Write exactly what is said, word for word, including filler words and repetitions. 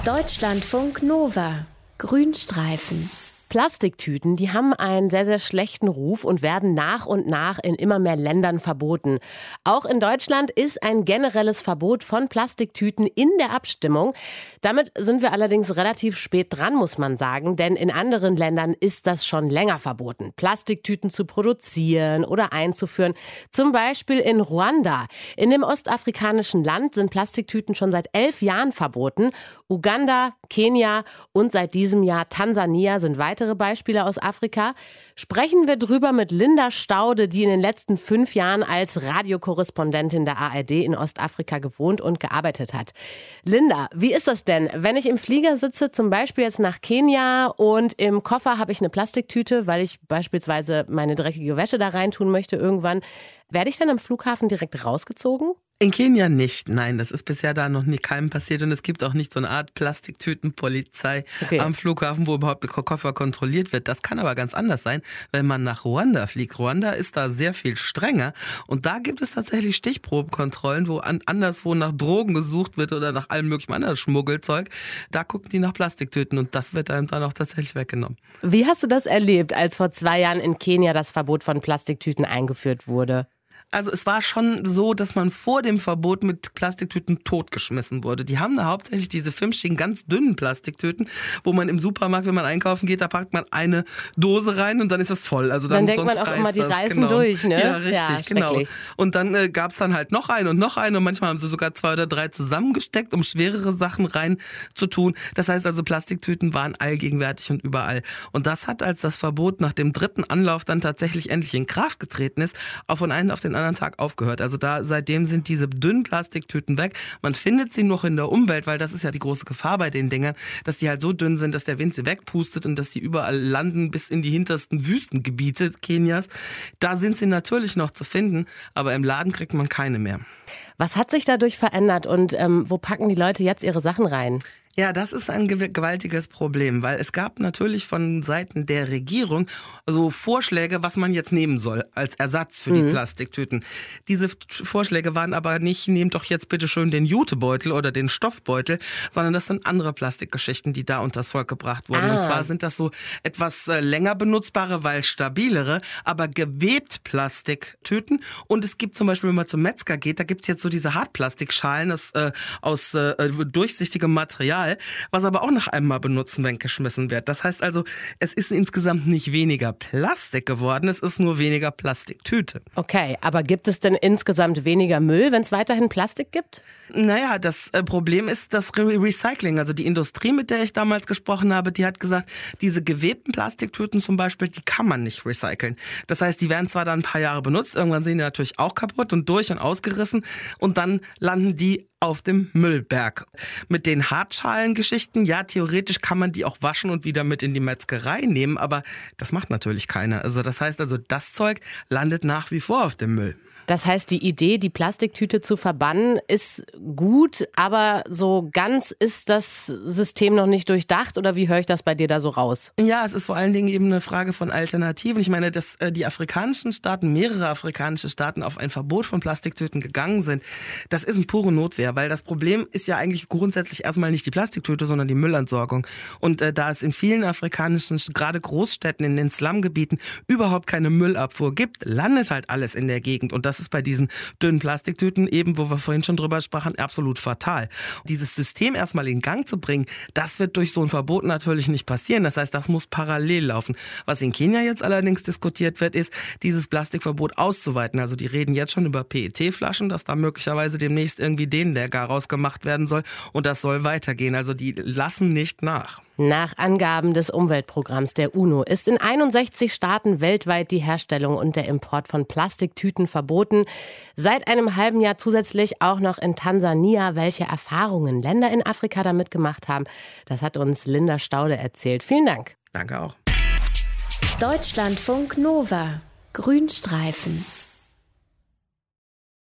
Deutschlandfunk Nova. Grünstreifen. Plastiktüten, die haben einen sehr, sehr schlechten Ruf und werden nach und nach in immer mehr Ländern verboten. Auch in Deutschland ist ein generelles Verbot von Plastiktüten in der Abstimmung. Damit sind wir allerdings relativ spät dran, muss man sagen, denn in anderen Ländern ist das schon länger verboten, Plastiktüten zu produzieren oder einzuführen. Zum Beispiel in Ruanda. In dem ostafrikanischen Land sind Plastiktüten schon seit elf Jahren verboten. Uganda, Kenia und seit diesem Jahr Tansania sind weitere Beispiele aus Afrika. Sprechen wir drüber mit Linda Staude, die in den letzten fünf Jahren als Radiokorrespondentin der A R D in Ostafrika gewohnt und gearbeitet hat. Linda, wie ist das denn, wenn ich im Flieger sitze, zum Beispiel jetzt nach Kenia und im Koffer habe ich eine Plastiktüte, weil ich beispielsweise meine dreckige Wäsche da reintun möchte irgendwann. Werde ich dann am Flughafen direkt rausgezogen? In Kenia nicht, nein, das ist bisher da noch nie keinem passiert und es gibt auch nicht so eine Art Plastiktütenpolizei okay. am Flughafen, wo überhaupt der Koffer kontrolliert wird. Das kann aber ganz anders sein, wenn man nach Ruanda fliegt. Ruanda ist da sehr viel strenger und da gibt es tatsächlich Stichprobenkontrollen, wo an, anderswo nach Drogen gesucht wird oder nach allem möglichen anderen Schmuggelzeug. Da gucken die nach Plastiktüten und das wird einem dann auch tatsächlich weggenommen. Wie hast du das erlebt, als vor zwei Jahren in Kenia das Verbot von Plastiktüten eingeführt wurde? Also es war schon so, dass man vor dem Verbot mit Plastiktüten totgeschmissen wurde. Die haben da hauptsächlich diese fünfschigen, ganz dünnen Plastiktüten, wo man im Supermarkt, wenn man einkaufen geht, da packt man eine Dose rein und dann ist es voll. Also dann, dann denkt sonst man auch reißt immer, die das. reißen genau. durch, ne? Ja, richtig, ja, genau. Und dann äh, gab es dann halt noch eine und noch eine und manchmal haben sie sogar zwei oder drei zusammengesteckt, um schwerere Sachen rein zu tun. Das heißt also, Plastiktüten waren allgegenwärtig und überall. Und das hat, als das Verbot nach dem dritten Anlauf dann tatsächlich endlich in Kraft getreten ist, auch von einem auf den anderen Tag aufgehört. Also da seitdem sind diese dünnen Plastiktüten weg. Man findet sie noch in der Umwelt, weil das ist ja die große Gefahr bei den Dingern, dass die halt so dünn sind, dass der Wind sie wegpustet und dass die überall landen bis in die hintersten Wüstengebiete Kenias. Da sind sie natürlich noch zu finden, aber im Laden kriegt man keine mehr. Was hat sich dadurch verändert und ähm, wo packen die Leute jetzt ihre Sachen rein? Ja, das ist ein gewaltiges Problem, weil es gab natürlich von Seiten der Regierung so Vorschläge, was man jetzt nehmen soll als Ersatz für mhm. die Plastiktüten. Diese Vorschläge waren aber nicht, nehmt doch jetzt bitte schön den Jutebeutel oder den Stoffbeutel, sondern das sind andere Plastikgeschichten, die da unters Volk gebracht wurden. Ah. Und zwar sind das so etwas länger benutzbare, weil stabilere, aber gewebt Plastiktüten. Und es gibt zum Beispiel, wenn man zum Metzger geht, da gibt's jetzt so diese Hartplastikschalen aus, äh, aus äh, durchsichtigem Material, was aber auch nach einem Mal benutzen weggeschmissen wird. Das heißt also, es ist insgesamt nicht weniger Plastik geworden, es ist nur weniger Plastiktüte. Okay, aber gibt es denn insgesamt weniger Müll, wenn es weiterhin Plastik gibt? Naja, das Problem ist das Re- Recycling. Also die Industrie, mit der ich damals gesprochen habe, die hat gesagt, diese gewebten Plastiktüten zum Beispiel, die kann man nicht recyceln. Das heißt, die werden zwar dann ein paar Jahre benutzt, irgendwann sind die natürlich auch kaputt und durch und ausgerissen und dann landen die auf dem Müllberg. Mit den Hartschalengeschichten, ja, theoretisch kann man die auch waschen und wieder mit in die Metzgerei nehmen, aber das macht natürlich keiner. Also das heißt also, das Zeug landet nach wie vor auf dem Müll. Das heißt, die Idee, die Plastiktüte zu verbannen, ist gut, aber so ganz ist das System noch nicht durchdacht oder wie höre ich das bei dir da so raus? Ja, es ist vor allen Dingen eben eine Frage von Alternativen. Ich meine, dass die afrikanischen Staaten, mehrere afrikanische Staaten auf ein Verbot von Plastiktüten gegangen sind, das ist eine pure Notwehr, weil das Problem ist ja eigentlich grundsätzlich erstmal nicht die Plastiktüte, sondern die Müllentsorgung. Und äh, da es in vielen afrikanischen, gerade Großstädten, in den Slumgebieten überhaupt keine Müllabfuhr gibt, landet halt alles in der Gegend und das Das ist bei diesen dünnen Plastiktüten eben, wo wir vorhin schon drüber sprachen, absolut fatal. Dieses System erstmal in Gang zu bringen, das wird durch so ein Verbot natürlich nicht passieren. Das heißt, das muss parallel laufen. Was in Kenia jetzt allerdings diskutiert wird, ist, dieses Plastikverbot auszuweiten. Also die reden jetzt schon über P E T-Flaschen, dass da möglicherweise demnächst irgendwie denen der Garaus gemacht werden soll. Und das soll weitergehen. Also die lassen nicht nach. Nach Angaben des Umweltprogramms der UNO ist in einundsechzig Staaten weltweit die Herstellung und der Import von Plastiktüten verboten. Seit einem halben Jahr zusätzlich auch noch in Tansania. Welche Erfahrungen Länder in Afrika damit gemacht haben, das hat uns Linda Staude erzählt. Vielen Dank. Danke auch. Deutschlandfunk Nova. Grünstreifen.